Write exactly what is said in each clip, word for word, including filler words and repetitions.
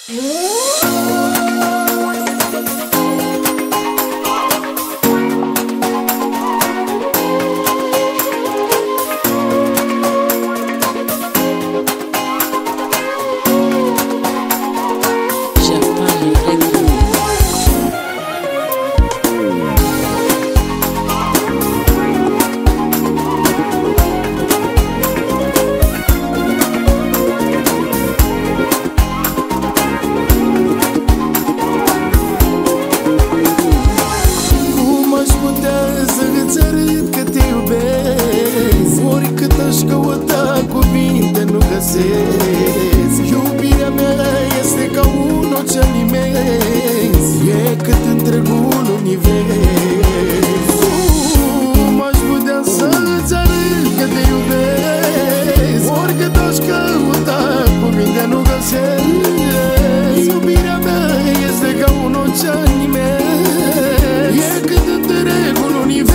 Iubirea mea este ca un ocean imens, e cât întregul univers. Cum aș putea să-ți arăt că te iubesc? Oricât aș căuta, cuvinte nu găsesc. Iubirea mea este ca un ocean imens, e cât întregul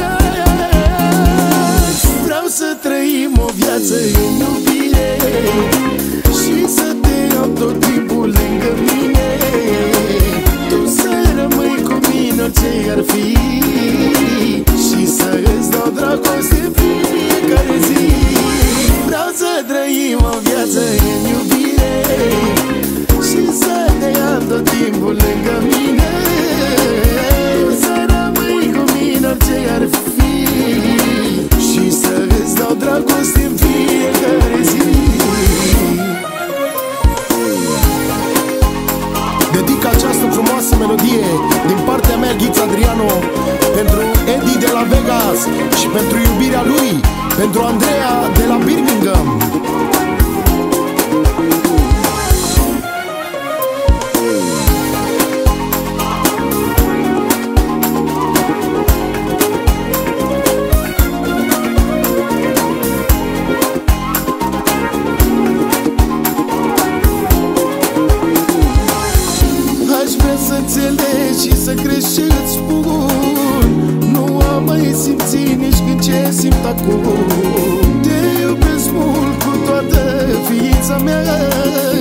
univers. Vreau să trăim o viață în iubire și să te am tot timpul lângă mine. Tu să rămâi cu mine orice ar fi și să îți dau dragoste în fiecare zi. Vreau să trăim o viață în iubire și să te am tot timpul lângă mine. Tu să rămâi cu mine orice ar fi și să îți dau dragoste în fiecare zi. Dedic această frumoasă melodie din partea mea, Ghiț Adriano, pentru Edi de la Vegas și pentru iubirea lui, pentru Andreea de la Birmingham. Și să crești și îți spun, nu am mai simțit nici când ce simt acum. Te iubesc mult cu toată ființa mea